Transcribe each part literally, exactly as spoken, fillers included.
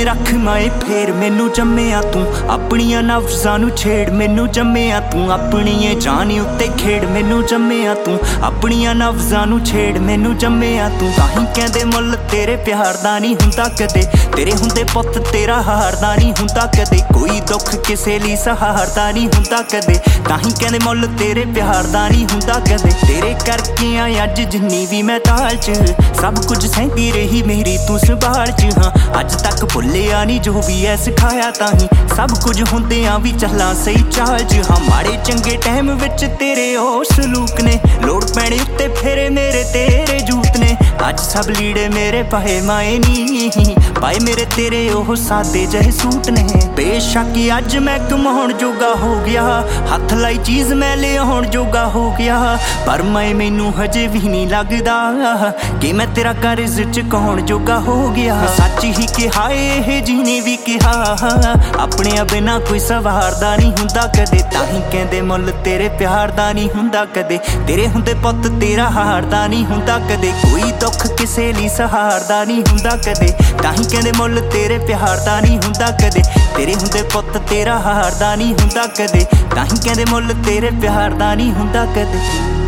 रख माए फेर मैनू जम्मिया तू अपनियां नफ्सां नू छेड़ मैनू जम्मिया तू अपनी जानी उत्ते खेड़ मैनू जम्मिया तू अपनियां नफ्सां नू छेड़ मैनू जम्मिया तू ताहीं कहंदे मुल तेरे प्यार दा नहीं हुंदा कदे तेरे हुंदे पुत्त तेरा हारदा नहीं हुंदा कदे कोई दुख किसे लई सहारदा नहीं हुंदा कदे ताहीं कहंदे मुल तेरे प्यार दा नहीं हुंदा कदे तेरे करके आ अज जिन्नी भी मैं ताल च सब कुछ सहंदी रही मेरी तू संभाल च हाँ अज तक भुलिया नहीं जो भी है सिखाया ताहीं सब कुछ हुंदियां भी चलां सही चाल च हाँ माड़े चंगे टाइम विच तेरे ओ सलूक ने लोड़ पैणे उत्ते फेरे मेरे तेरे जूत ने अज सब लीड़े मेरे पाए माए नी पाए मेरे तेरे ओह सादे जहे सूट ने बेशक अज मैं कमाउण जोगा हो गया हथ लाई चीज मैं लियाउण जोगा हो गया पर मैं मैनू हजे भी नहीं लगदा कि मैं तेरा कर्ज चुकाउण जोगा हो गया सच ही कहा ये जिने भी कहा अपने बिना कोई सवारदा नहीं हुंदा कदे ताहीं कहंदे मुल तेरे प्यार दा नहीं हुंदा कदे तेरे हुंदे पुत्त तेरा हारदा नहीं हुंदा कदे कोई दुख किसे लई सहारदा नहीं हुंदा कदे ताहीं कहंदे मुल तेरे प्यार दा नहीं हुंदा कदे तेरे हुंदे पुत्त तेरा हारदा नहीं हुंदा कदे ताहीं कहंदे मुल तेरे प्यार दा नहीं हुंदा कदे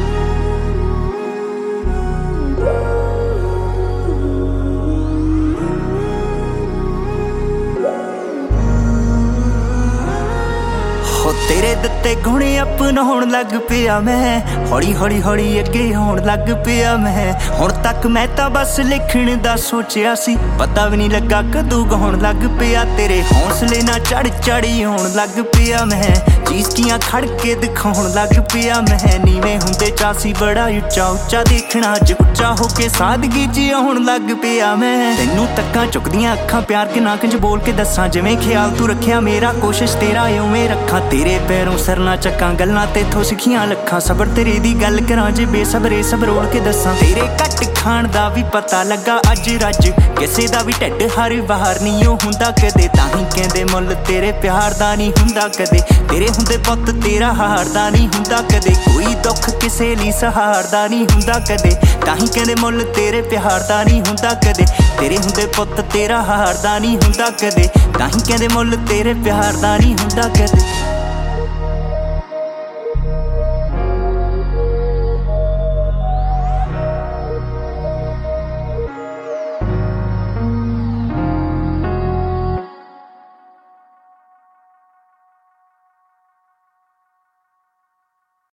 तेरे दिते गुण अपनाउण लग पिया मैं हौली हौली हौली अगे आउण लग पिया मैं हुण तक मैं तां बस लिखण दा सोचिया सी पता भी नहीं लगा कदों गाउण लग पिया तेरे हौसले ना चढ़ चढ़ी आउण लग पिया मैं चीज़कियां खड़ के दिखाउण लग पिया मैं नीवें हुंदे चासी बड़ा उच्चा उच्चा देखना अज उच्चा होके सादगी च आउण लग पिया मैं तैनू तक्कां चुकदियां अखां प्यार के नाक च बोल के दसां जिवें ख्याल तू रखिया मेरा कोशिश तेरा उवें रखां तेरे पैरों सरना चक्कां गल्लां तेथों सिखियां लखां सबर तेरे दी गल करां जे बेसबरे सबरोड़ के दसां तेरे घट खाण दा भी पता लगा अज रज किसे दा भी ढिड हर बाहर नहीं ओ हुंदा कदे ताहीं कहंदे मुल तेरे प्यार दा नहीं हुंदा कदे तेरे हुंदे पुत्त तेरा हारदा नहीं हुंदा कदे कोई दुख किसे लई सहारदा नहीं हुंदा कदे ताहीं कहंदे मुल तेरे प्यार दा नहीं हुंदा कदे तेरे हुंदे पुत्त तेरा हारदा नहीं हुंदा कदे ताहीं कहंदे मुल तेरे प्यार दा नहीं हुंदा कदे।